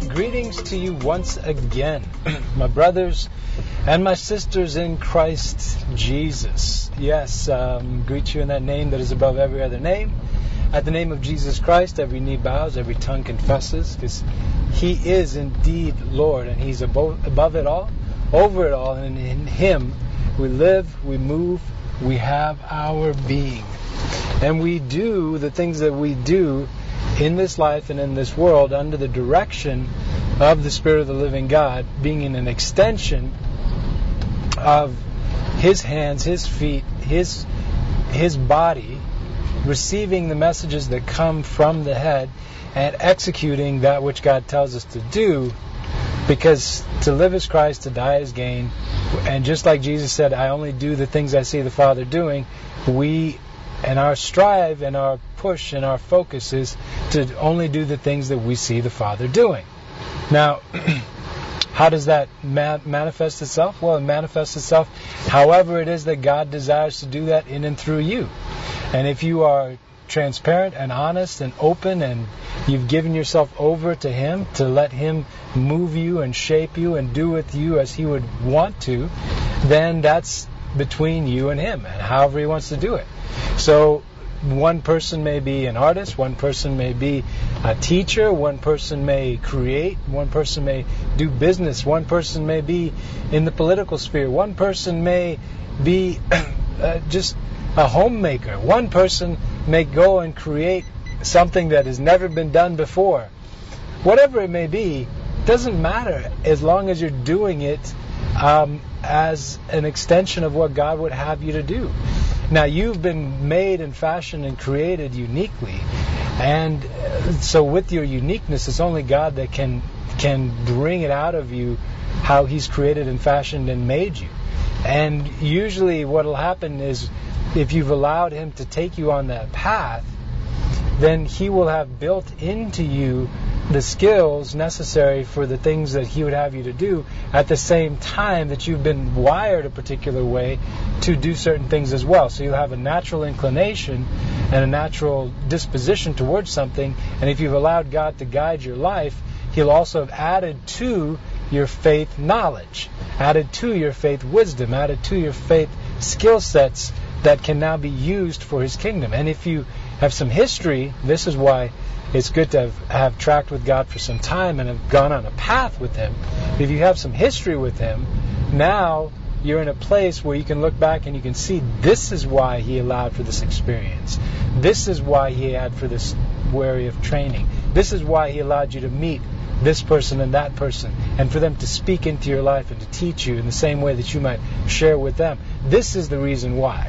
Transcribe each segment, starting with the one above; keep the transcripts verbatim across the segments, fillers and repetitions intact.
greetings to you once again, my brothers and my sisters in Christ Jesus. Yes, um, greet you in that name that is above every other name. At the name of Jesus Christ, every knee bows, every tongue confesses, because He is indeed Lord, and He's above, above it all, over it all, and in Him we live, we move, we have our being. And we do the things that we do in this life and in this world under the direction of the Spirit of the living God, being in an extension of His hands, His feet, His His body, receiving the messages that come from the head and executing that which God tells us to do, because to live is Christ, to die is gain. And just like Jesus said, I only do the things I see the Father doing, we and our strive and our push and our focus is to only do the things that we see the Father doing. Now, how does that ma- manifest itself? Well, it manifests itself however it is that God desires to do that in and through you. And if you are transparent and honest and open, and you've given yourself over to Him to let Him move you and shape you and do with you as He would want to, then that's between you and Him, and however He wants to do it. So one person may be an artist, one person may be a teacher, one person may create, one person may do business, one person may be in the political sphere, one person may be uh, just a homemaker, one person may go and create something that has never been done before. Whatever it may be, doesn't matter as long as you're doing it um, as an extension of what God would have you to do. Now, you've been made and fashioned and created uniquely, and so with your uniqueness, it's only God that can can bring it out of you how He's created and fashioned and made you. And usually what will happen is, if you've allowed Him to take you on that path, then He will have built into you the skills necessary for the things that He would have you to do, at the same time that you've been wired a particular way to do certain things as well. So you'll have a natural inclination and a natural disposition towards something, and if you've allowed God to guide your life, He'll also have added to your faith knowledge, added to your faith wisdom, added to your faith skill sets that can now be used for His kingdom. And if you have some history, this is why it's good to have, have tracked with God for some time and have gone on a path with Him. If you have some history with Him, now you're in a place where you can look back and you can see this is why He allowed for this experience. This is why He had for this way of training. This is why He allowed you to meet this person and that person, and for them to speak into your life and to teach you in the same way that you might share with them. This is the reason why.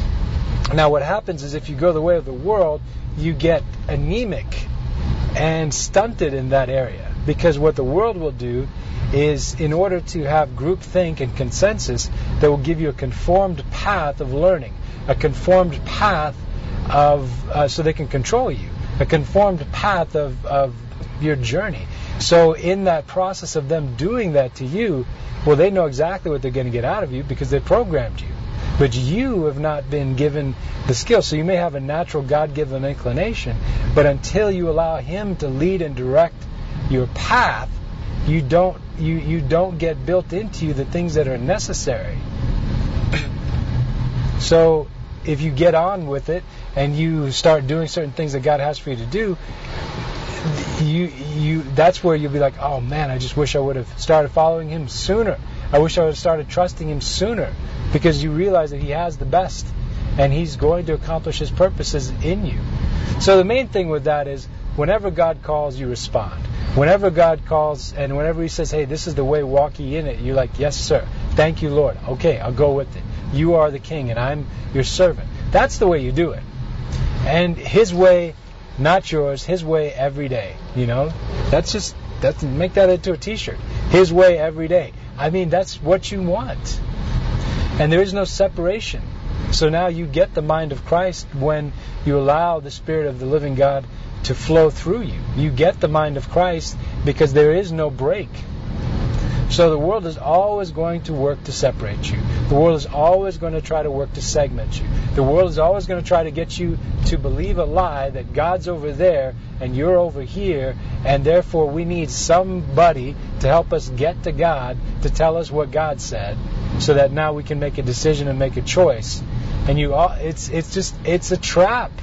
Now, what happens is, if you go the way of the world, you get anemic and stunted in that area, because what the world will do is, in order to have groupthink and consensus, they will give you a conformed path of learning, a conformed path of uh, so they can control you, a conformed path of, of your journey. So in that process of them doing that to you, well, they know exactly what they're going to get out of you because they programmed you. But you have not been given the skill. So you may have a natural God-given inclination, but until you allow Him to lead and direct your path, you don't you, you don't get built into you the things that are necessary. So if you get on with it and you start doing certain things that God has for you to do, you you that's where you'll be like, oh man, I just wish I would have started following Him sooner. I wish I would have started trusting Him sooner, because you realize that He has the best and He's going to accomplish His purposes in you. So the main thing with that is, whenever God calls, you respond. Whenever God calls and whenever He says, hey, this is the way, walk ye in it, you're like, yes sir, thank you Lord, okay, I'll go with it. You are the King and I'm your servant. That's the way you do it. And His way, not yours, His way every day. You know, that's just, that's, make that into a t-shirt. His way every day. I mean, that's what you want. And there is no separation. So now you get the mind of Christ when you allow the Spirit of the living God to flow through you. You get the mind of Christ because there is no break. So the world is always going to work to separate you. The world is always going to try to work to segment you. The world is always going to try to get you to believe a lie that God's over there and you're over here, and therefore we need somebody to help us get to God to tell us what God said, so that now we can make a decision and make a choice. And you, all, it's it's just it's a trap.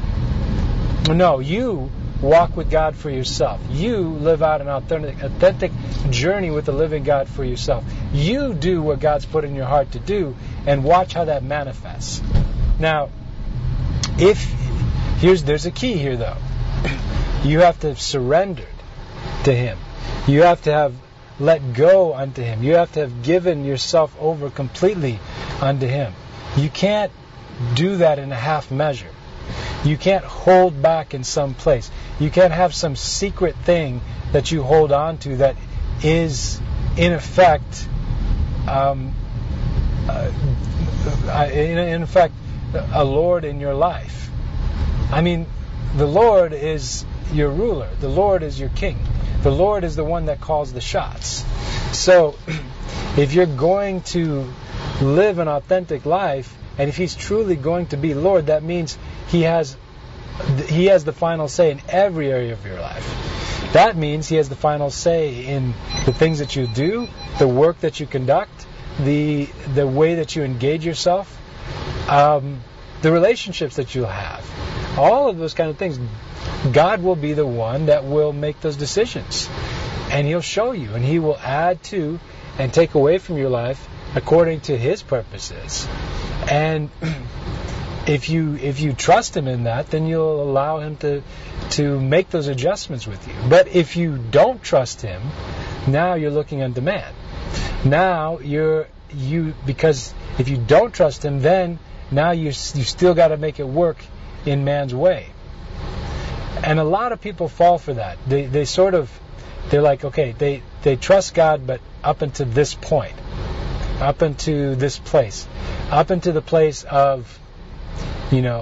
No, you walk with God for yourself. You live out an authentic, authentic journey with the living God for yourself. You do what God's put in your heart to do, and watch how that manifests. Now, if here's there's a key here though. You have to have surrendered to Him. You have to have let go unto Him. You have to have given yourself over completely unto Him. You can't do that in a half measure. You can't hold back in some place. You can't have some secret thing that you hold on to that is, in effect, um, uh, in, in effect, a Lord in your life. I mean, the Lord is your ruler. The Lord is your king. The Lord is the one that calls the shots. So, if you're going to live an authentic life, and if He's truly going to be Lord, that means He has He has the final say in every area of your life. That means He has the final say in the things that you do, the work that you conduct, the the way that you engage yourself, um, the relationships that you'll have. All of those kind of things. God will be the one that will make those decisions. And He'll show you, and He will add to and take away from your life according to His purposes. And if you if you trust Him in that, then you'll allow Him to to make those adjustments with you. But if you don't trust Him, now you're looking unto man. Now you're you because if you don't trust Him, then now you you still got to make it work in man's way. And a lot of people fall for that. They they sort of they're like, okay, they they trust God, but up until this point, up into this place, up into the place of, you know,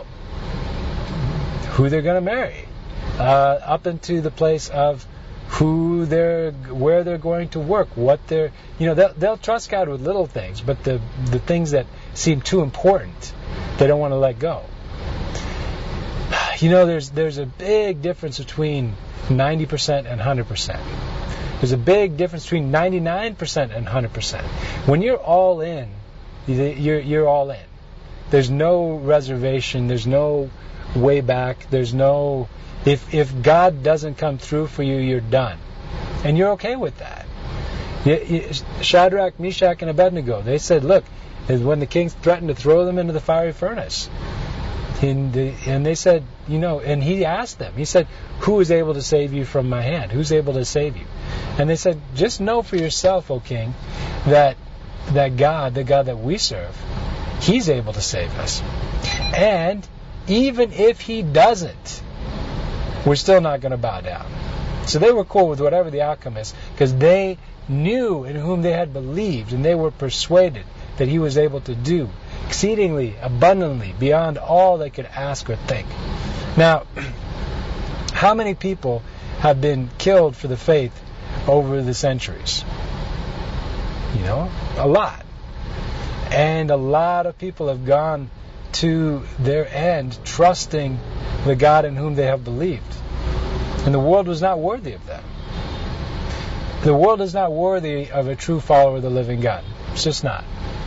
who they're going to marry, uh, up into the place of who they're, where they're going to work, what they're, you know, they'll, they'll trust God with little things, but the the things that seem too important, they don't want to let go. You know, there's there's a big difference between ninety percent and one hundred percent. There's a big difference between ninety-nine percent and one hundred percent. When you're all in, you're you're all in. There's no reservation. There's no way back. There's no... If if God doesn't come through for you, you're done. And you're okay with that. Shadrach, Meshach, and Abednego, they said, look, when the king threatened to throw them into the fiery furnace, and, the, and they said, you know, and he asked them, he said, who is able to save you from my hand? Who's able to save you? And they said, just know for yourself, O king, that that God, the God that we serve, He's able to save us. And even if He doesn't, we're still not going to bow down. So they were cool with whatever the outcome is, because they knew in whom they had believed, and they were persuaded that He was able to do exceedingly, abundantly, beyond all they could ask or think. Now, how many people have been killed for the faith over the centuries? You know, a lot. And a lot of people have gone to their end trusting the God in whom they have believed. And the world was not worthy of them. The world is not worthy of a true follower of the living God. It's just not.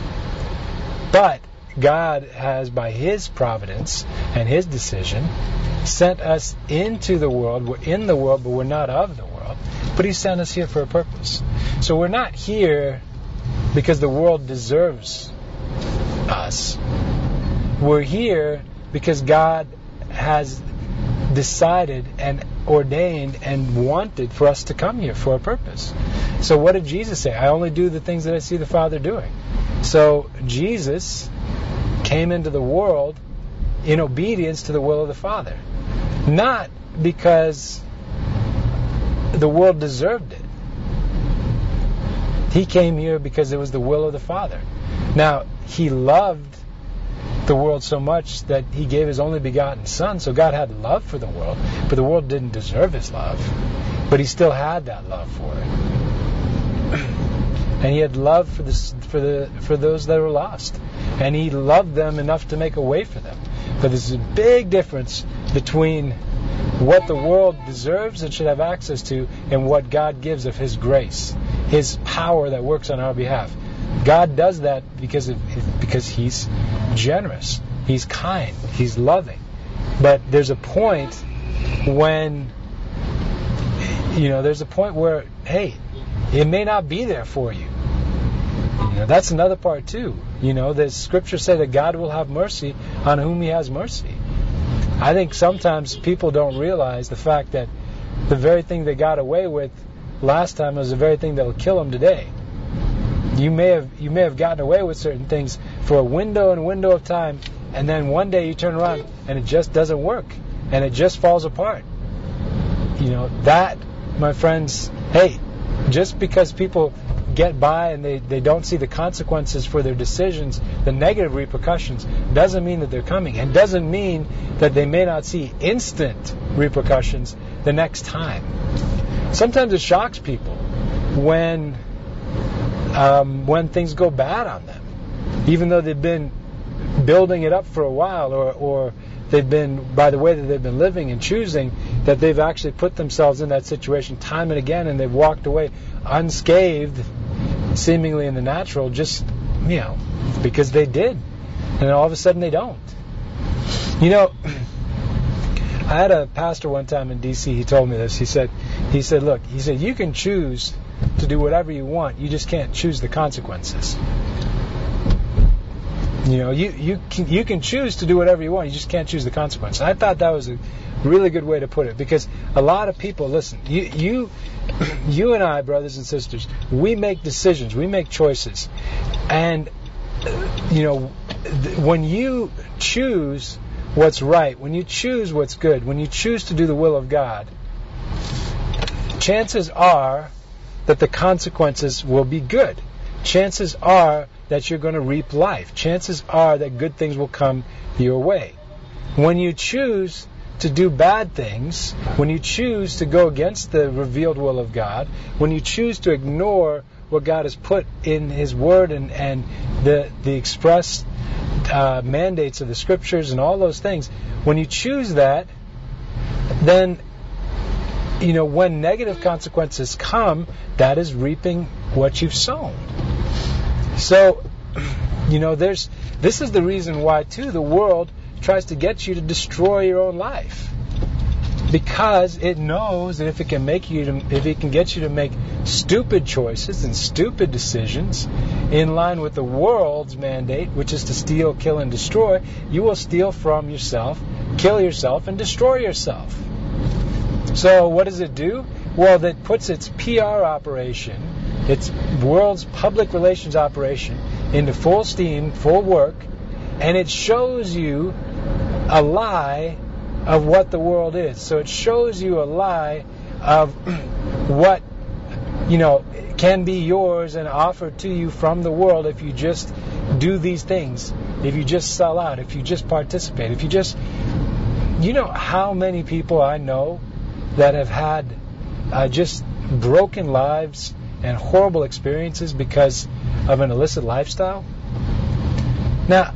But God has, by His providence and His decision, sent us into the world. We're in the world, but we're not of the world. But He sent us here for a purpose. So we're not here because the world deserves us. We're here because God has decided and ordained and wanted for us to come here for a purpose. So what did Jesus say? I only do the things that I see the Father doing. So Jesus came into the world in obedience to the will of the Father. Not because the world deserved it. He came here because it was the will of the Father. Now, He loved the world so much that He gave His only begotten Son. So God had love for the world, but the world didn't deserve His love. But He still had that love for it. and He had love for the for the for those that were lost, and He loved them enough to make a way for them. But there's a big difference between what the world deserves and should have access to and what God gives of His grace, His power that works on our behalf. God does that because of, because He's generous, He's kind, He's loving. But there's a point when, you know, there's a point where, hey, it may not be there for you. You know, that's another part too. You know, the scriptures say that God will have mercy on whom He has mercy. I think sometimes people don't realize the fact that the very thing they got away with last time was the very thing that will kill them today. You may have you may have gotten away with certain things for a window and a window of time, and then one day you turn around and it just doesn't work, and it just falls apart. You know, that, my friends, hey, just because people get by and they, they don't see the consequences for their decisions, the negative repercussions, doesn't mean that they're coming. And doesn't mean that they may not see instant repercussions the next time. Sometimes it shocks people when um, when things go bad on them, even though they've been building it up for a while, or, or they've been, by the way that they've been living and choosing, that they've actually put themselves in that situation time and again, and they've walked away unscathed, seemingly in the natural, just, you know, because they did. And all of a sudden they don't. You know, I had a pastor one time in D C, he told me this. He said, he said, look, he said, you can choose to do whatever you want, you just can't choose the consequences. You know, you, you can you can choose to do whatever you want, you just can't choose the consequences. I thought that was a really good way to put it, because a lot of people, listen, you you you and I, brothers and sisters, we make decisions, we make choices, and you know, when you choose what's right, when you choose what's good, when you choose to do the will of God, chances are that the consequences will be good. Chances are that you're going to reap life. Chances are that good things will come your way. When you choose to do bad things, when you choose to go against the revealed will of God, when you choose to ignore what God has put in His Word and, and the, the express uh, mandates of the Scriptures and all those things, when you choose that, then, you know, when negative consequences come, that is reaping what you've sown. So, you know, there's this is the reason why, too, the world tries to get you to destroy your own life, because it knows that if it can make you to, if it can get you to make stupid choices and stupid decisions in line with the world's mandate, which is to steal, kill, and destroy, you will steal from yourself, kill yourself, and destroy yourself. So what does it do? Well, that puts its P R operation, its world's public relations operation, into full steam, full work, and it shows you a lie of what the world is. So it shows you a lie of what, you know, can be yours and offered to you from the world if you just do these things, if you just sell out, if you just participate, if you just, you know how many people I know that have had uh, just broken lives and horrible experiences because of an illicit lifestyle. Now,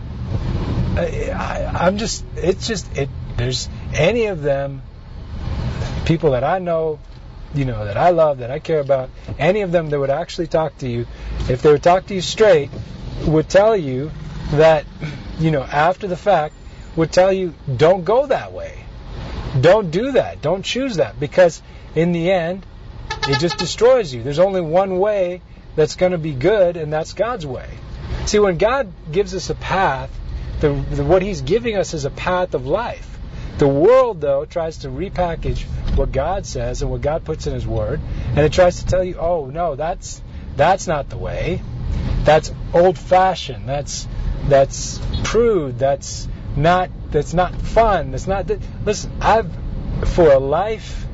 I, I'm just, it's just, it. There's any of them, people that I know, you know, that I love, that I care about, any of them that would actually talk to you, if they would talk to you straight, would tell you that, you know, after the fact, would tell you, don't go that way. Don't do that. Don't choose that, because in the end, it just destroys you. There's only one way that's going to be good, and that's God's way. See, when God gives us a path, the, the, what He's giving us is a path of life. The world, though, tries to repackage what God says and what God puts in His Word, and it tries to tell you, oh, no, that's that's not the way. That's old-fashioned. That's that's prude. That's not that's not fun. That's not. Th- Listen, I've for a life,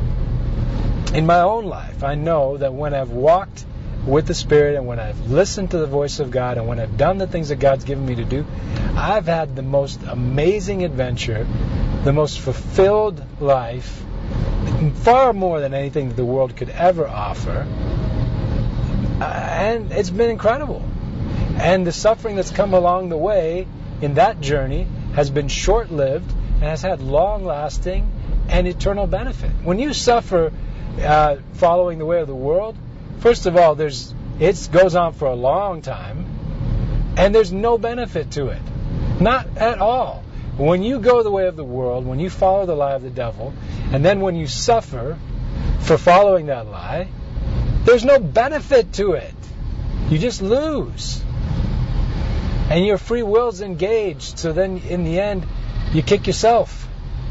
in my own life, I know that when I've walked with the Spirit and when I've listened to the voice of God and when I've done the things that God's given me to do, I've had the most amazing adventure, the most fulfilled life, far more than anything that the world could ever offer. and it's been incredible. And the suffering that's come along the way in that journey has been short-lived and has had long-lasting and eternal benefit. When you suffer uh, following the way of the world, first of all, there's it goes on for a long time, and there's no benefit to it. Not at all. When you go the way of the world, when you follow the lie of the devil, and then when you suffer for following that lie, there's no benefit to it. You just lose. And your free will's engaged, so then in the end, you kick yourself.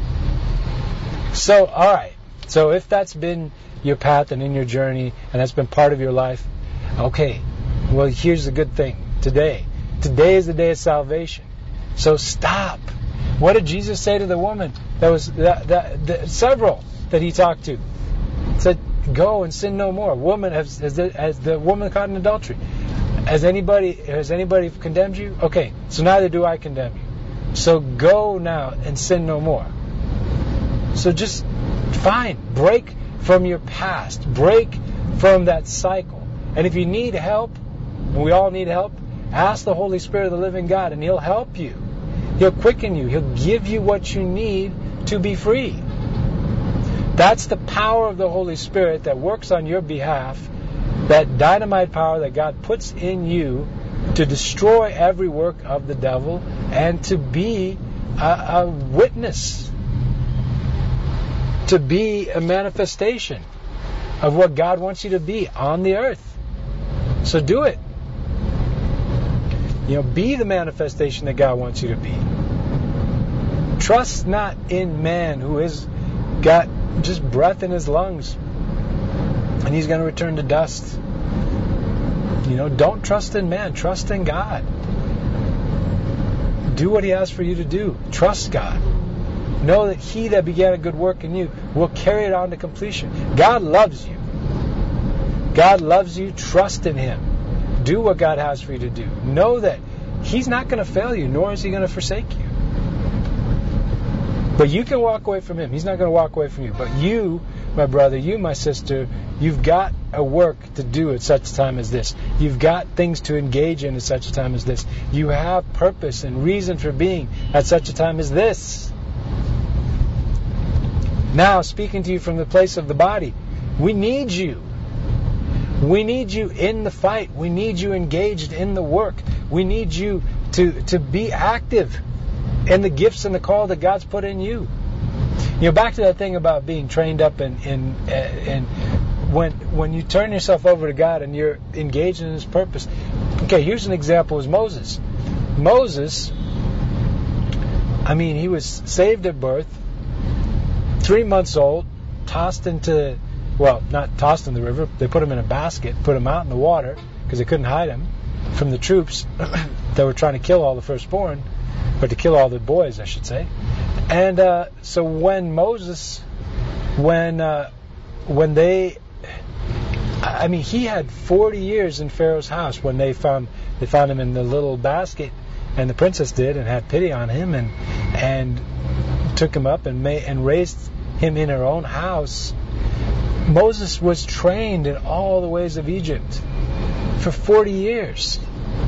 So, alright. So if that's been your path and in your journey, and that's been part of your life, okay, well, here's the good thing. Today. Today is the day of salvation. So stop. What did Jesus say to the woman? That was that, that, that several that he talked to. He said, go and sin no more. Woman, has, has, the, has the woman caught in adultery? Has anybody has anybody condemned you? Okay, so neither do I condemn you. So go now and sin no more. So just, fine, break from your past. Break from that cycle. And if you need help, and we all need help, ask the Holy Spirit of the living God, and He'll help you. He'll quicken you. He'll give you what you need to be free. That's the power of the Holy Spirit that works on your behalf, that dynamite power that God puts in you to destroy every work of the devil and to be a, a witness, to be a manifestation of what God wants you to be on the earth. So do it. You know, be the manifestation that God wants you to be. Trust not in man who has got just breath in his lungs and he's going to return to dust. You know, don't trust in man. Trust in God. Do what He asks for you to do. Trust God. Know that He that began a good work in you will carry it on to completion. God loves you. God loves you. Trust in Him. Do what God has for you to do. Know that He's not going to fail you, nor is He going to forsake you. But you can walk away from Him. He's not going to walk away from you. But you, my brother, you, my sister, you've got a work to do at such a time as this. You've got things to engage in at such a time as this. You have purpose and reason for being at such a time as this. Now, speaking to you from the place of the body, we need you. We need you in the fight. We need you engaged in the work. We need you to, to be active in the gifts and the call that God's put in you. You know, back to that thing about being trained up in, in, in when when you turn yourself over to God and you're engaged in His purpose. Okay, here's an example: is Moses. Moses, I mean, he was saved at birth, three months old, tossed into, well, not tossed in the river. They put him in a basket, put him out in the water because they couldn't hide him from the troops that were trying to kill all the firstborn, but to kill all the boys, I should say. And uh, so when Moses, when uh, when they, I mean, he had forty years in Pharaoh's house when they found they found him in the little basket, and the princess did and had pity on him and and took him up and made and raised him in her own house. Moses was trained in all the ways of Egypt for forty years,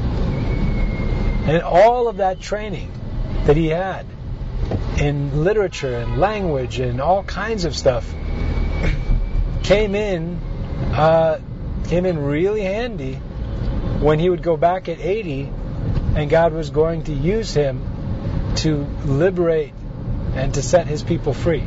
and all of that training that he had in literature and language and all kinds of stuff came in uh, came in really handy when he would go back at eighty and God was going to use him to liberate and to set His people free.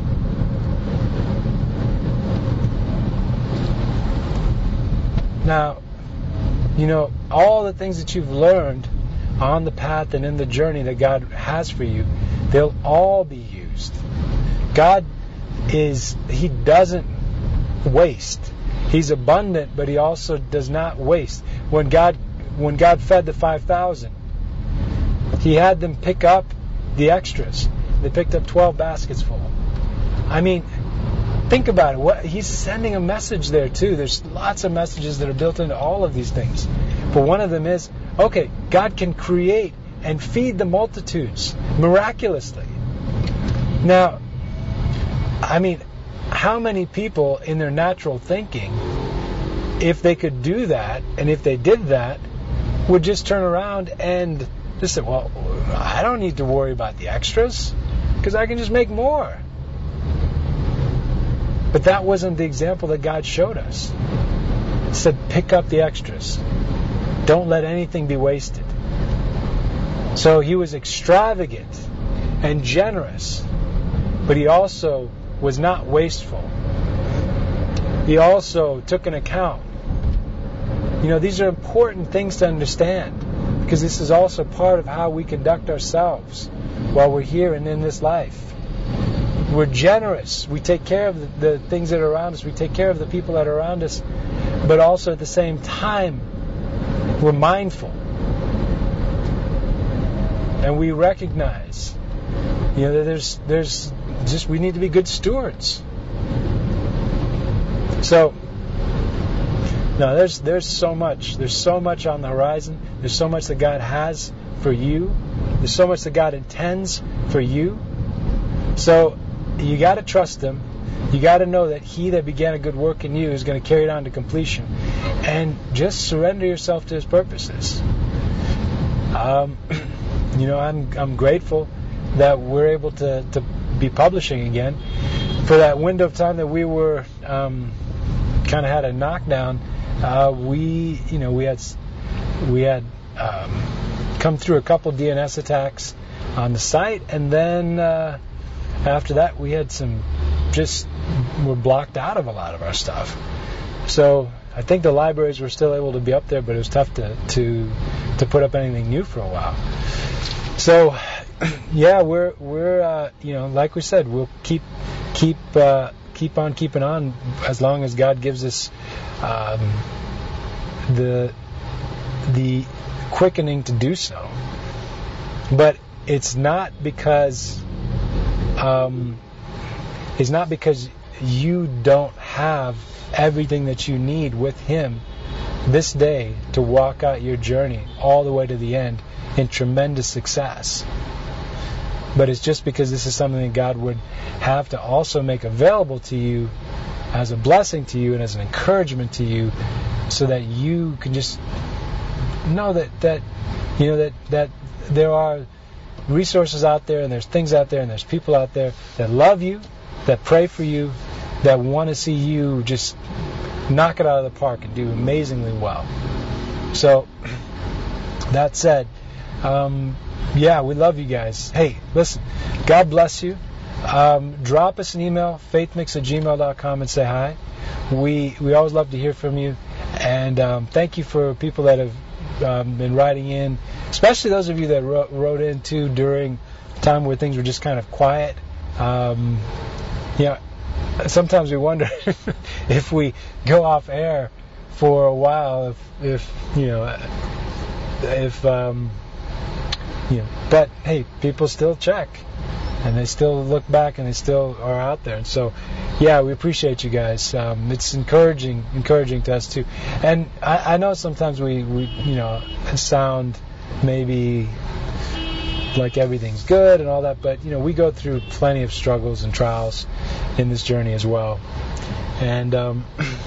Now, you know, all the things that you've learned on the path and in the journey that God has for you, they'll all be used. God is, He doesn't waste. He's abundant, but He also does not waste. When God when God fed the five thousand, He had them pick up the extras. They picked up twelve baskets full. I mean, think about it. What, He's sending a message there too. There's lots of messages that are built into all of these things. But one of them is, okay, God can create and feed the multitudes miraculously. Now, I mean, how many people in their natural thinking if they could do that, and if they did that, would just turn around and just say, well, I don't need to worry about the extras because I can just make more. But that wasn't the example that God showed us. It said, pick up the extras. Don't let anything be wasted. So he was extravagant and generous, but he also was not wasteful. He also took an account. You know, these are important things to understand, because this is also part of how we conduct ourselves while we're here and in this life. We're generous. We take care of the, the things that are around us. We take care of the people that are around us. But also at the same time, we're mindful. And we recognize, you know, that there's, there's just, we need to be good stewards. So, no, there's there's so much. There's so much on the horizon. There's so much that God has for you. There's so much that God intends for you. So you got to trust Him. You got to know that He that began a good work in you is going to carry it on to completion. And just surrender yourself to His purposes. Um, you know, I'm I'm grateful that we're able to, to be publishing again. For that window of time that we were um, kind of had a knockdown, uh, we you know we had we had um, come through a couple D N S attacks on the site, and then uh, after that we had some just were blocked out of a lot of our stuff. So I think the libraries were still able to be up there, but it was tough to to to put up anything new for a while. So yeah, we're we're uh, you know like we said, we'll keep keep uh, keep on keeping on as long as God gives us um, the the quickening to do so. But it's not because um, it's not because you don't have everything that you need with Him this day to walk out your journey all the way to the end in tremendous success. But it's just because this is something that God would have to also make available to you as a blessing to you and as an encouragement to you, so that you can just know that, that you know that, that there are resources out there, and there's things out there, and there's people out there that love you, that pray for you, that want to see you just knock it out of the park and do amazingly well. So, that said, um, yeah, we love you guys. Hey, listen, God bless you. Um, drop us an email, faithmix at gmail dot com, and say hi. We we always love to hear from you. And um, thank you for people that have um, been writing in, especially those of you that wrote, wrote in too during a time where things were just kind of quiet. Um, you know, sometimes we wonder if we go off air for a while, if, if you know, if um, you know. But hey, people still check, and they still look back, and they still are out there. And so, yeah, we appreciate you guys. Um, it's encouraging, encouraging to us too. And I, I know sometimes we, we, you know, sound maybe like everything's good and all that, but you know, we go through plenty of struggles and trials in this journey as well. And um,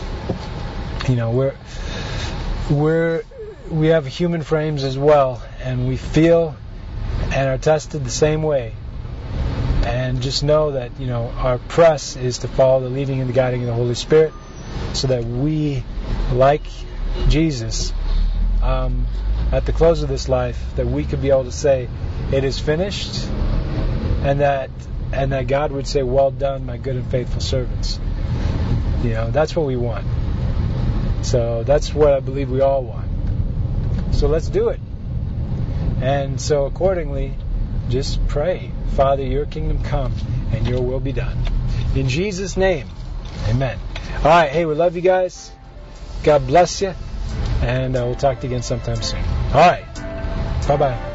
you know, we're we're we have human frames as well, and we feel and are tested the same way. And just know that, you know, our press is to follow the leading and the guiding of the Holy Spirit, so that we, like Jesus, um, at the close of this life, that we could be able to say, "It is finished," and that and that God would say, "Well done, my good and faithful servants." You know, that's what we want. So that's what I believe we all want. So let's do it. And so accordingly, just pray, Father, your kingdom come and your will be done. In Jesus' name, amen. All right, hey, we love you guys. God bless you. And uh, we'll talk to you again sometime soon. All right. Bye-bye.